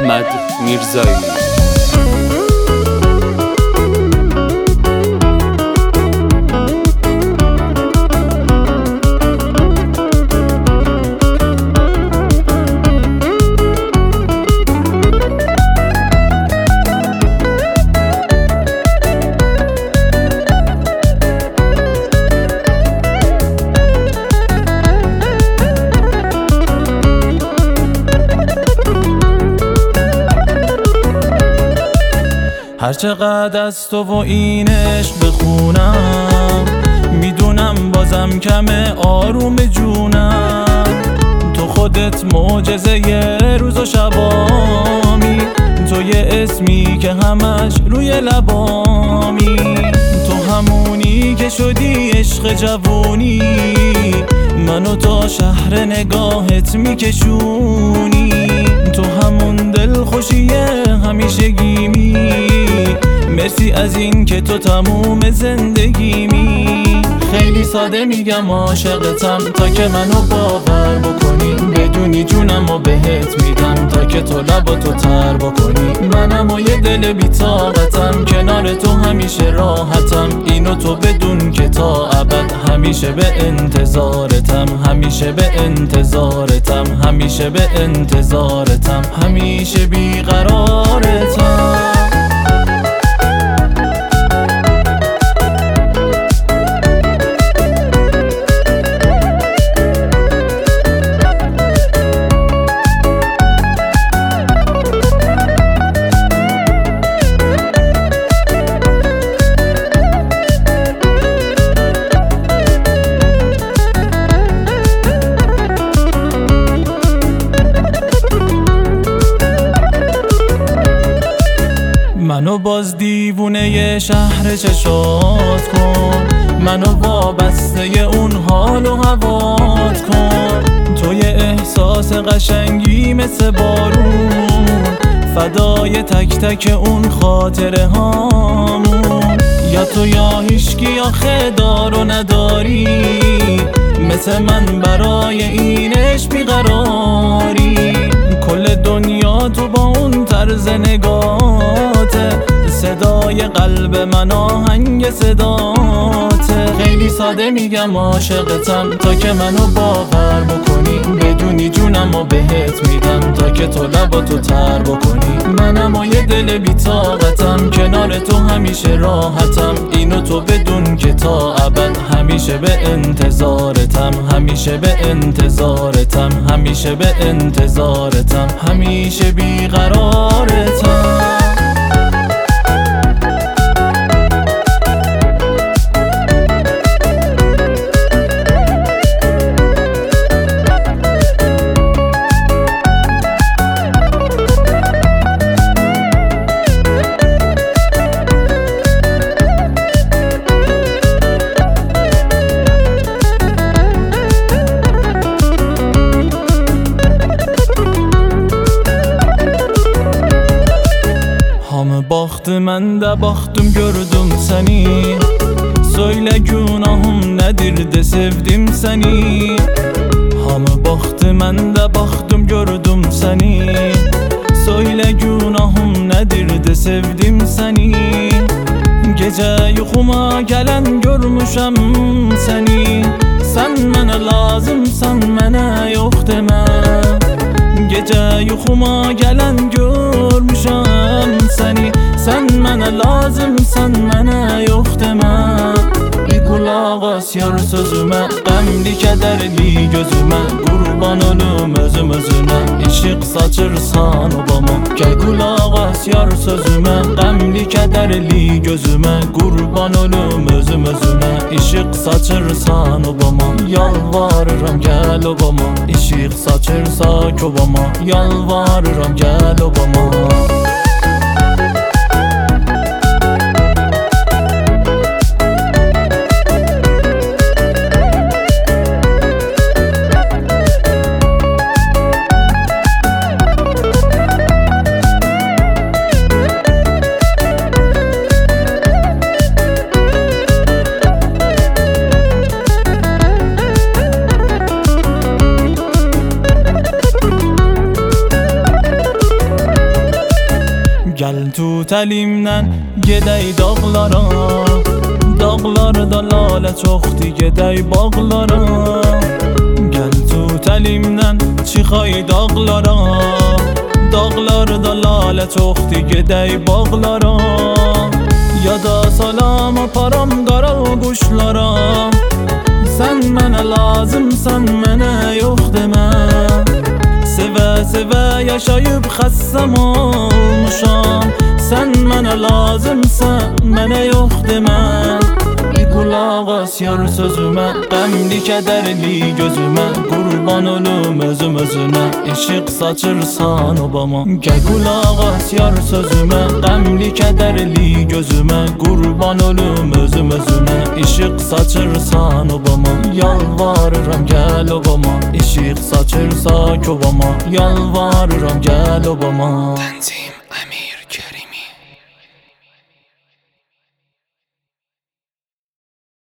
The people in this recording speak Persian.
احمد میرزایی. هر چقدر از تو و این عشق بخونم، میدونم بازم کمه آروم جونم. تو خودت معجزه ی روز و شبامی، تو یه اسمی که همش روی لبامی. تو همونی که شدی عشق جوونی، منو تا شهر نگاهت میکشونی. تو همون دل خوشیه همیشگیمی، مرسی از این که تو تموم زندگیمی. خیلی ساده میگم عاشقتم تا که منو باور بکنی، بدونی جونمو بهت میدم تا که تو لباتو تر بکنی. منم و یه دل بی‌طاقتم، کنار تو همیشه راحتم. اینو تو بدون که تا ابد همیشه به انتظارتم، همیشه به انتظارتم، همیشه به انتظارتم، همیشه بیقرارتم. منو باز دیوونه ی شهر چشات کن، منو وابسته ی اون حال و هوات کن. تو یه احساس قشنگی مثل بارون، فدای تک تک اون خاطره هامون. یا تو یا هیشکی آخه دار و نداری، مثل من برای این عشق بیقراری. کل دنیا تو با اون طرز نگاته، صدای قلب من آهنگ صداته. خیلی ساده میگم عاشقتم تا که منو باور بکنی، بدونی جونمو بهت میدم تا که تو لباتو تر بکنی. منم و یه دل بی‌طاقتم، کنار تو همیشه راحتم. اینو تو بدون که تا ابد همیشه به انتظارتم، همیشه به انتظارتم، همیشه به انتظارتم، همیشه بیقرارتم. Baktı mən de baktım gördüm seni, söyle günahım nedir de sevdim seni. Hamı baktı mən de baktım gördüm seni, söyle günahım nedir de sevdim seni. Gece yuxuma gelen görmüşəm seni, sen mənə lazımsan mənə yox demə. Gece yuxuma gelen görmüşəm seni, sen mənə lazımsan mənə yox demə. Bir qulaq as yar sözümə, qəmli kədərli gözümə, qurban olum özüm özünə, işıq saçırsan obama. Gəl qulaq as yar sözümə, qəmli kədərli gözümə, qurban olum özüm özünə, işıq saçırsan obama. Yalvarıram gəl obama, işıq saçırsak obama. Yalvarıram gəl obama. tu təlimdən gedək dağlara, dağlarda lalə çoxdur gedək bağlara. Gəl tu təlimdən çıxay dağlara, dağlarda lalə çoxdur gedək bağlara. Ya da salam aparam qara quşlara, sən mənə lazımsan, mənə yox demə. Sevə-sevə yaşayıb xəssəm olmuşam, sən mənə lazımsan, mənə yox demə. Bir qulaq as yar sözümə, qəmli kədərli gözümə, qurban olum özüm özünə, işıq saçırsan obama. Gəl qulaq as yar sözümə, qəmli kədərli gözümə, qurban olum özüm özünə, işıq saçırsan obama. Yalvarıram gəl obama, işıq saçırsa obama, yalvarıram gəl obama.